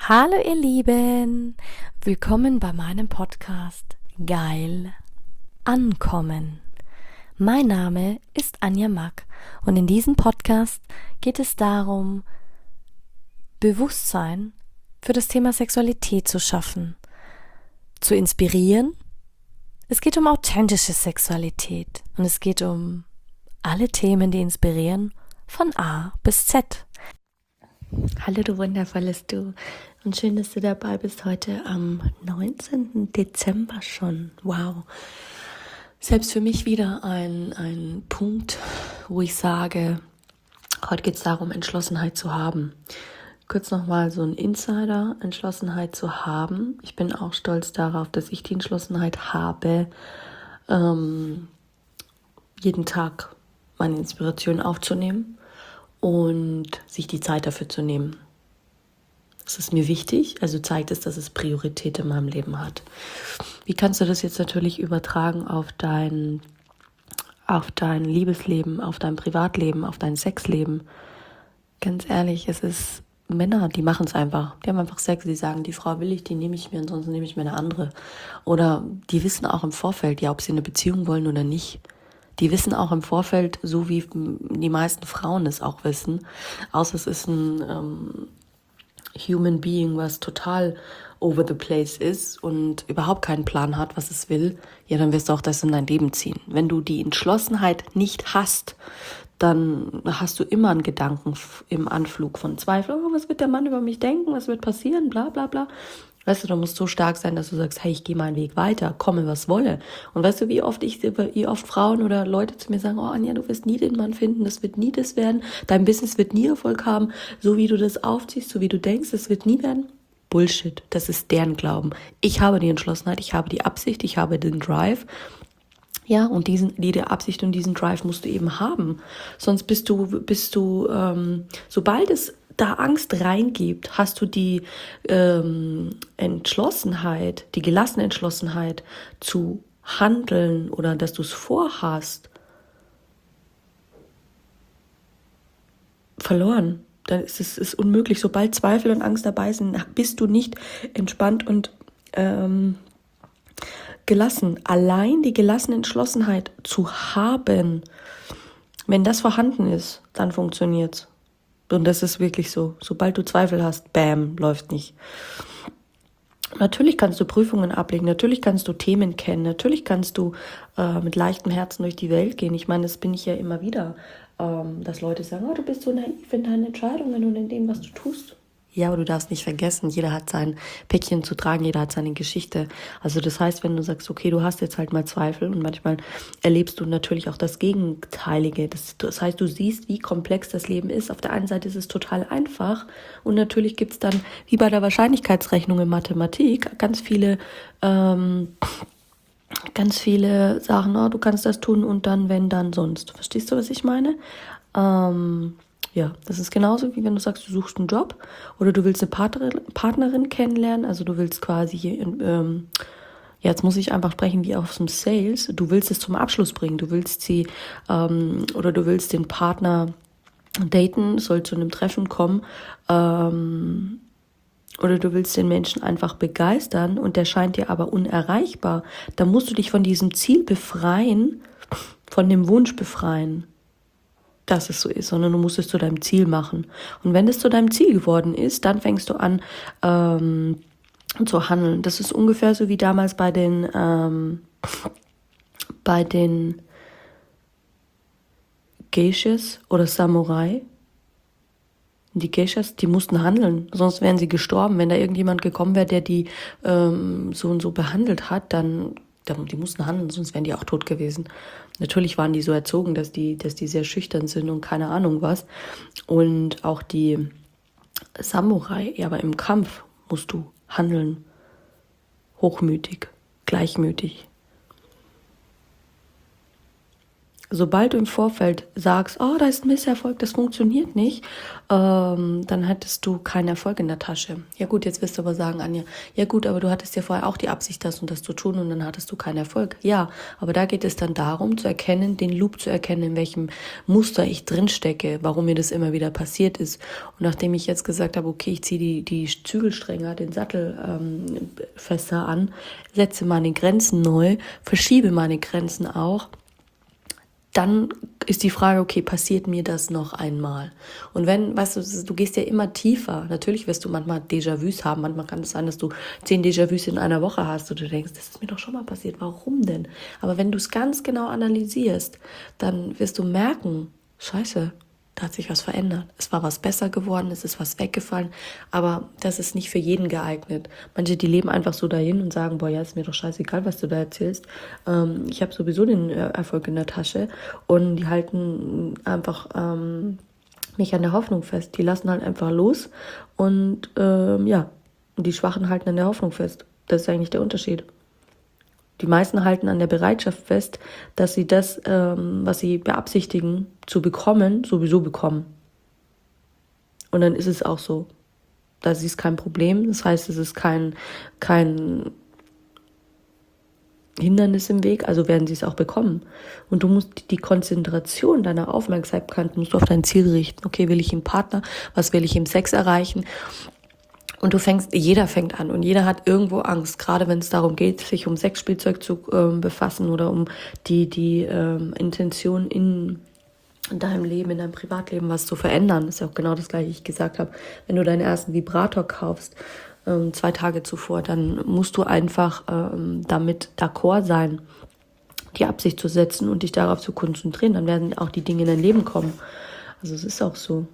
Hallo ihr Lieben, willkommen bei meinem Podcast Geil Ankommen. Mein Name ist Anja Mack und in diesem Podcast geht es darum, Bewusstsein für das Thema Sexualität zu schaffen, zu inspirieren. Es geht um authentische Sexualität und es geht um alle Themen, die inspirieren, von A bis Z. Hallo du wundervolles Du und schön, dass du dabei bist heute am 19. Dezember schon. Wow. Selbst für mich wieder ein Punkt, wo ich sage, heute geht es darum, Entschlossenheit zu haben. Kurz nochmal so ein Insider, Entschlossenheit zu haben. Ich bin auch stolz darauf, dass ich die Entschlossenheit habe, jeden Tag meine Inspiration aufzunehmen und sich die Zeit dafür zu nehmen. Das ist mir wichtig, also zeigt es, dass es Priorität in meinem Leben hat. Wie kannst du das jetzt natürlich übertragen auf dein Liebesleben, auf dein Privatleben, auf dein Sexleben? Ganz ehrlich, es ist Männer, die machen es einfach. Die haben einfach Sex, die sagen, die Frau will ich, die nehme ich mir, ansonsten nehme ich mir eine andere. Oder die wissen auch im Vorfeld, ja, ob sie eine Beziehung wollen oder nicht. Die wissen auch im Vorfeld, so wie die meisten Frauen es auch wissen, außer es ist ein Human Being, was total over the place ist und überhaupt keinen Plan hat, was es will, ja, dann wirst du auch das in dein Leben ziehen. Wenn du die Entschlossenheit nicht hast, dann hast du immer einen Gedanken im Anflug von Zweifel, oh, was wird der Mann über mich denken, was wird passieren, bla bla bla. Weißt du, du musst so stark sein, dass du sagst, hey, ich gehe meinen Weg weiter, komme, was wolle. Und weißt du, wie oft Frauen oder Leute zu mir sagen, oh Anja, du wirst nie den Mann finden, das wird nie das werden, dein Business wird nie Erfolg haben, so wie du das aufziehst, so wie du denkst, das wird nie werden. Bullshit, das ist deren Glauben. Ich habe die Entschlossenheit, ich habe die Absicht, ich habe den Drive. Ja, und die Absicht und diesen Drive musst du eben haben. Sonst bist du, sobald es da Angst reingibt, hast du die Entschlossenheit, die gelassene Entschlossenheit zu handeln oder dass du es vorhast, verloren. Dann ist es unmöglich. Sobald Zweifel und Angst dabei sind, bist du nicht entspannt und gelassen. Allein die gelassene Entschlossenheit zu haben, wenn das vorhanden ist, dann funktioniert's. Und das ist wirklich so. Sobald du Zweifel hast, bam, läuft nicht. Natürlich kannst du Prüfungen ablegen, natürlich kannst du Themen kennen, natürlich kannst du mit leichtem Herzen durch die Welt gehen. Ich meine, das bin ich ja immer wieder, dass Leute sagen, oh, du bist so naiv in deinen Entscheidungen und in dem, was du tust. Ja, aber du darfst nicht vergessen, jeder hat sein Päckchen zu tragen, jeder hat seine Geschichte. Also das heißt, wenn du sagst, okay, du hast jetzt halt mal Zweifel und manchmal erlebst du natürlich auch das Gegenteilige. Das heißt, du siehst, wie komplex das Leben ist. Auf der einen Seite ist es total einfach und natürlich gibt's dann, wie bei der Wahrscheinlichkeitsrechnung in Mathematik, ganz viele Sachen, oh, du kannst das tun und dann, wenn, dann, sonst. Verstehst du, was ich meine? Ja, das ist genauso, wie wenn du sagst, du suchst einen Job oder du willst eine Partnerin kennenlernen, also du willst quasi jetzt muss ich einfach sprechen wie aus dem Sales, du willst es zum Abschluss bringen, du willst sie oder du willst den Partner daten, soll zu einem Treffen kommen oder du willst den Menschen einfach begeistern und der scheint dir aber unerreichbar, dann musst du dich von diesem Ziel befreien, von dem Wunsch befreien, dass es so ist, sondern du musst es zu deinem Ziel machen. Und wenn es zu deinem Ziel geworden ist, dann fängst du an zu handeln. Das ist ungefähr so wie damals bei den Geishas oder Samurai. Die Geishas, die mussten handeln, sonst wären sie gestorben. Wenn da irgendjemand gekommen wäre, der die so und so behandelt hat, dann die mussten handeln, sonst wären die auch tot gewesen. Natürlich waren die so erzogen, dass die sehr schüchtern sind und keine Ahnung was. Und auch die Samurai, ja, aber im Kampf musst du handeln. Hochmütig, gleichmütig. Sobald du im Vorfeld sagst, oh, da ist ein Misserfolg, das funktioniert nicht, dann hättest du keinen Erfolg in der Tasche. Ja gut, jetzt wirst du aber sagen, Anja, ja gut, aber du hattest ja vorher auch die Absicht, das und das zu tun und dann hattest du keinen Erfolg. Ja, aber da geht es dann darum, zu erkennen, den Loop zu erkennen, in welchem Muster ich drinstecke, warum mir das immer wieder passiert ist. Und nachdem ich jetzt gesagt habe, okay, ich ziehe die Zügelstrenger, den Sattel fester an, setze meine Grenzen neu, verschiebe meine Grenzen auch, dann ist die Frage, okay, passiert mir das noch einmal? Und wenn, weißt du, du gehst ja immer tiefer. Natürlich wirst du manchmal Déjà-vus haben. Manchmal kann es sein, dass du 10 Déjà-vus in einer Woche hast und du denkst, das ist mir doch schon mal passiert. Warum denn? Aber wenn du es ganz genau analysierst, dann wirst du merken, Scheiße, da hat sich was verändert. Es war was besser geworden, es ist was weggefallen, aber das ist nicht für jeden geeignet. Manche, die leben einfach so dahin und sagen, boah, ja, ist mir doch scheißegal, was du da erzählst. Ich habe sowieso den Erfolg in der Tasche und die halten einfach nicht an der Hoffnung fest. Die lassen halt einfach los und ja, die Schwachen halten an der Hoffnung fest. Das ist eigentlich der Unterschied. Die meisten halten an der Bereitschaft fest, dass sie das, was sie beabsichtigen zu bekommen, sowieso bekommen. Und dann ist es auch so. Das ist kein Problem. Das heißt, es ist kein Hindernis im Weg, also werden sie es auch bekommen. Und du musst die Konzentration deiner Aufmerksamkeit musst du auf dein Ziel richten. Okay, will ich im Partner? Was will ich im Sex erreichen? Und jeder fängt an und jeder hat irgendwo Angst, gerade wenn es darum geht, sich um Sexspielzeug zu befassen oder um die Intention in deinem Leben, in deinem Privatleben was zu verändern. Das ist ja auch genau das Gleiche, ich gesagt habe. Wenn du deinen ersten Vibrator kaufst, 2 Tage zuvor, dann musst du einfach damit d'accord sein, die Absicht zu setzen und dich darauf zu konzentrieren. Dann werden auch die Dinge in dein Leben kommen. Also es ist auch so.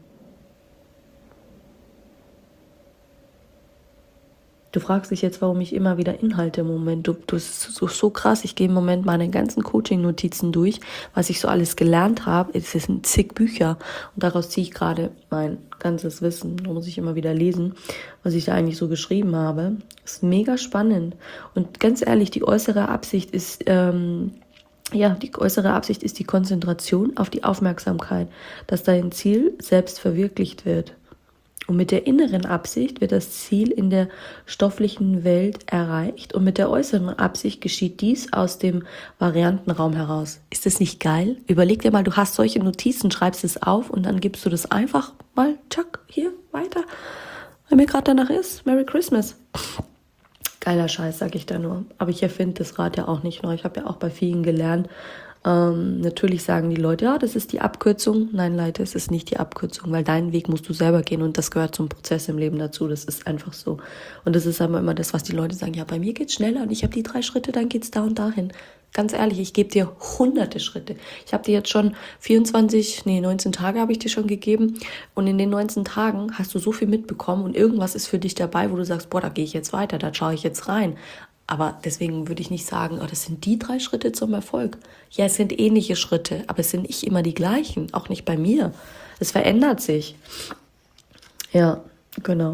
Du fragst dich jetzt, warum ich immer wieder Inhalte im Moment. Du ist so krass. Ich gehe im Moment meine ganzen Coaching-Notizen durch, was ich so alles gelernt habe. Es sind zig Bücher und daraus ziehe ich gerade mein ganzes Wissen. Da muss ich immer wieder lesen, was ich da eigentlich so geschrieben habe. Das ist mega spannend. Und ganz ehrlich, die äußere Absicht ist die Konzentration auf die Aufmerksamkeit, dass dein Ziel selbst verwirklicht wird. Und mit der inneren Absicht wird das Ziel in der stofflichen Welt erreicht und mit der äußeren Absicht geschieht dies aus dem Variantenraum heraus. Ist das nicht geil? Überleg dir mal, du hast solche Notizen, schreibst es auf und dann gibst du das einfach mal, tschack, hier, weiter. Wenn mir gerade danach ist, Merry Christmas. Geiler Scheiß, sag ich da nur. Aber ich erfinde das Rad ja auch nicht neu. Ich habe ja auch bei vielen gelernt. Natürlich sagen die Leute, ja, das ist die Abkürzung. Nein, Leute, es ist nicht die Abkürzung, weil deinen Weg musst du selber gehen und das gehört zum Prozess im Leben dazu. Das ist einfach so. Und das ist aber immer das, was die Leute sagen, ja, bei mir geht's schneller und ich habe die 3 Schritte, dann geht's da und dahin. Ganz ehrlich, ich gebe dir hunderte Schritte. Ich habe dir jetzt schon 19 Tage habe ich dir schon gegeben und in den 19 Tagen hast du so viel mitbekommen und irgendwas ist für dich dabei, wo du sagst, boah, da gehe ich jetzt weiter, da schaue ich jetzt rein. Aber deswegen würde ich nicht sagen, oh, das sind die 3 Schritte zum Erfolg. Ja, es sind ähnliche Schritte, aber es sind nicht immer die gleichen, auch nicht bei mir. Es verändert sich. Ja, genau.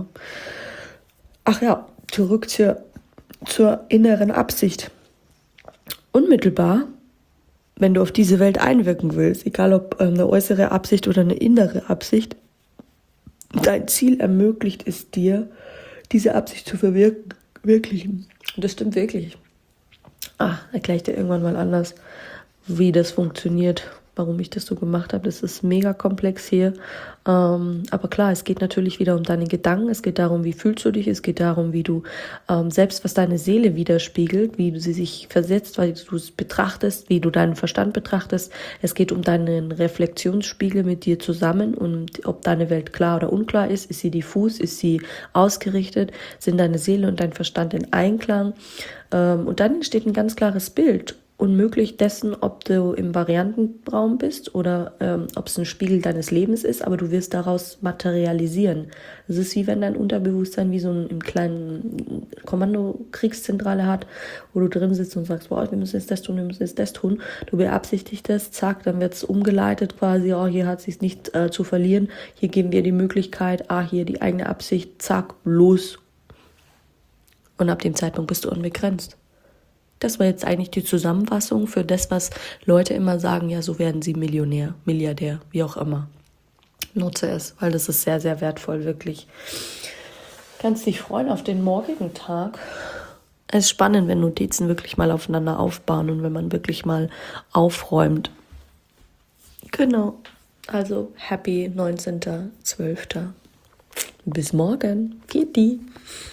Ach ja, zurück zur inneren Absicht. Unmittelbar, wenn du auf diese Welt einwirken willst, egal ob eine äußere Absicht oder eine innere Absicht, dein Ziel ermöglicht es dir, diese Absicht zu verwirklichen. Und das stimmt wirklich. Erkläre ich dir irgendwann mal anders, wie das funktioniert, warum ich das so gemacht habe. Das ist mega komplex hier. Aber klar, es geht natürlich wieder um deine Gedanken. Es geht darum, wie fühlst du dich. Es geht darum, wie du selbst, was deine Seele widerspiegelt, wie du sie sich versetzt, weil du es betrachtest, wie du deinen Verstand betrachtest. Es geht um deinen Reflexionsspiegel mit dir zusammen und ob deine Welt klar oder unklar ist. Ist sie diffus? Ist sie ausgerichtet? Sind deine Seele und dein Verstand in Einklang? Und dann entsteht ein ganz klares Bild. Unmöglich dessen, ob du im Variantenraum bist oder ob es ein Spiegel deines Lebens ist, aber du wirst daraus materialisieren. Es ist wie wenn dein Unterbewusstsein wie so einen kleinen Kommando-Kriegszentrale hat, wo du drin sitzt und sagst, boah, wir müssen jetzt das tun, wir müssen jetzt das tun. Du beabsichtigst das, zack, dann wird es umgeleitet quasi, oh, hier hat es sich nicht zu verlieren, hier geben wir die Möglichkeit, hier die eigene Absicht, zack, los. Und ab dem Zeitpunkt bist du unbegrenzt. Das war jetzt eigentlich die Zusammenfassung für das, was Leute immer sagen, ja, so werden sie Millionär, Milliardär, wie auch immer. Nutze es, weil das ist sehr, sehr wertvoll, wirklich. Kannst dich freuen auf den morgigen Tag. Es ist spannend, wenn Notizen wirklich mal aufeinander aufbauen und wenn man wirklich mal aufräumt. Genau. Also happy 19.12. Bis morgen. Kitty.